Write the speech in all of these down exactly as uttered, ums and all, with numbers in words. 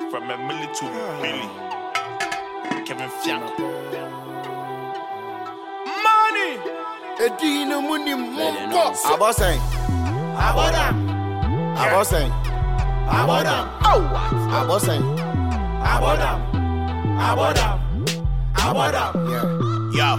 From a milli to Billy. Kevin Fianco. Money! Edino Muni Monko. Aboseng. Abodam. Aboseng. Abodam. Oh! Aboseng. Abodam. Abodam. Abodam. Yeah. Yo,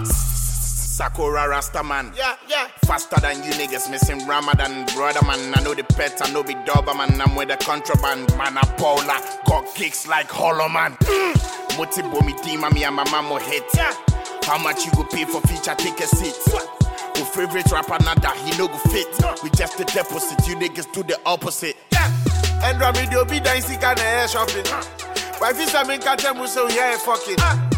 Sakura Rastaman. Yeah, yeah. Faster than you niggas missing Ramadan. Brother man, I know the pet, I know the dog man. I'm with the contraband. Man, I Paula. Got kicks like Hollow Man. Mm. Motibo me team, me and my mama hit. Yeah. How much you go pay for feature, take a seat. Who favorite rapper, nada, he no go fit. We just the deposit, you niggas do the opposite. Yeah. And Rami do be dancing kind of air shopping. Why if you make a tell so yeah, fucking.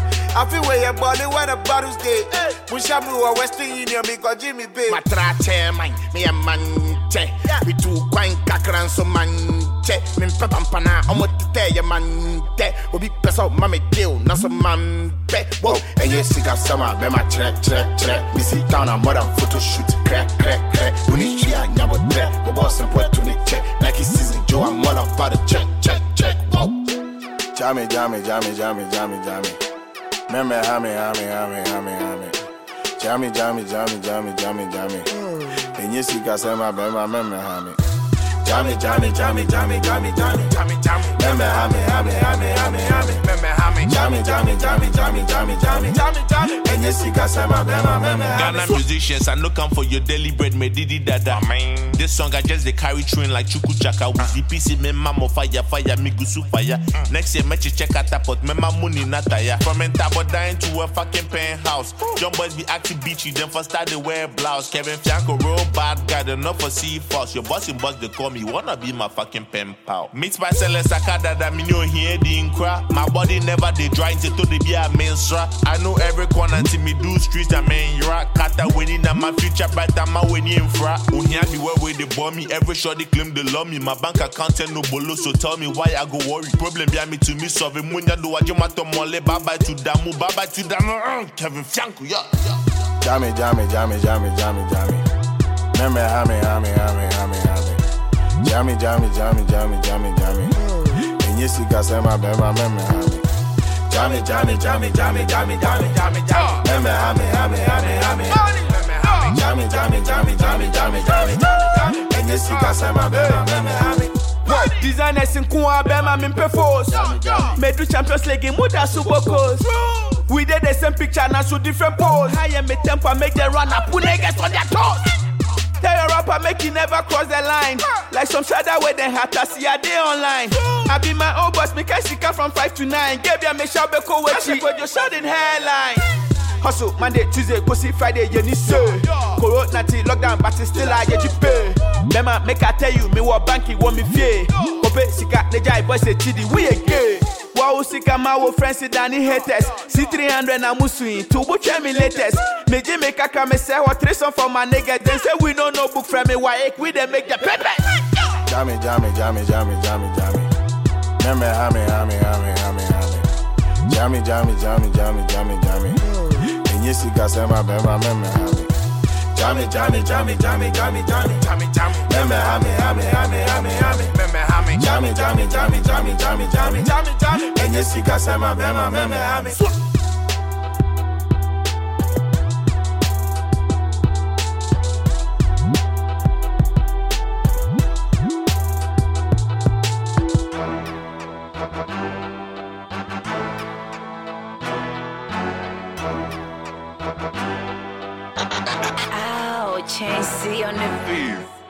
I feel where your body when the bottles day. Mushamu or Western Union because Jimmy Bay. Matrache man, me a manche. We do quite kakran so manche. Min papampana, I'm what to tell you manche. We be peso mame deal, not some man pe. Whoa, and yes, see got summer, be my track, track, track. We sit down and more than photo shoot, crack, crack, crack. We need you and never track. We boss and put to the check. Like it's season, Joe, I'm all about the check, check, check. Whoa. Jammy, jammy, jammy, jammy, jammy, jammy. Meme, hammy, hammy, hammy, hammy, hammy. Jammy, jammy, jammy, jammy, jammy, jammy. And you see, Casema, Bema, meme, hammy. Jammy, jammy, jammy, jammy, jammy, jammy. Jammy, jammy, Meme, hammy, hammy, hammy, hammy, hammy. meme, hammy. Jammy, jammy, jammy, jammy, jammy, jammy. Jammy, jammy. And you see, Casema, Bema, meme, Ghana hammy. musicians, I no come for your daily bread, me didi dada. This song I just they carry train like Chuku Chaka. With the P C, me mama fire, fire, me gusu fire. Next year, me check out that pot, me ma money not tire. From Entabo dying to a fucking penthouse. Young boys be acting beachy, then first start they wear blouse. Kevin Fianco, real bad guy, they not for see false. Your boss in boss, they call me, wanna be my fucking pen pal. Meet my sellers, Sakada, that me know here, the incra. My body never they dry into to the be a menstrual. I know every corner until me do streets, I mean, rock. Kata winning, and my future, but I'm a winning in fra. Unia be where we they bomb me, every shot they claim they love me. My bank account and no bolo, so tell me why I go worry. Problem behind me to me, solve it. Munya do a jomato mole, bye bye to Damu, bye bye to Damu. Kevin Fianco, yeah, yeah. Jammy, jammy, jammy, jammy, jammy, jammy. Meme, hammy, hammy, hammy, hammy, hammy. Jammy, jammy, jammy, jammy, jammy, jammy. And you see, Casema, Bema, meme, hammy. Jammy, jammy, jammy, jammy, jammy, jammy, jammy, jammy. Meme, hammy, hammy, hammy, hammy, hammy. Jammy, jammy, jammy, jammy, jammy, jammy, jammy. And you see, Casema, Bema, meme, hammy. Designers in Kwa Bema Mimpe Force. Made to Champions League in Muda Subokos. We did the same picture now so different pose. I am a temper, make them run up, put niggas on their toes. Tell your rapper, make you never cross the line. Like some shadow where they had to see a day online. I be my old boss, make I sick from five to nine. Give you me shabeko with you with your shouting hairline. Hustle Monday, Tuesday, pussy Friday, you need so. Corona till lockdown, but it's still I get you pay. Bema, make I tell you, me what banking want me fear. Kope, sika, neja, boy say chidi, we a gay. Wow, sika, ma wo friends sit down in haters. C three hundred na musui, two book me latest. Me je make a come say what three song for my nigga. They say we don't know book from me, why we they make the paper. Jammy, jammy, jammy, jammy, jammy, jammy. Meme, hammy, hammy, hammy, hammy, hammy. Jammy, jammy, jammy, jammy, jammy, jammy. And you see, Casema, Bema, meme, hammy. Jammy, jammy, jammy, jammy, jammy, jammy, Jammy, jammy, meme, hammy, hammy, hammy, hammy, hammy. meme, hammy. Jammy, jammy, jammy, jammy, jammy, jammy. Jammy, jammy. And you see, Casema, Bema, meme, hammy. Ow, Chain C on the beat.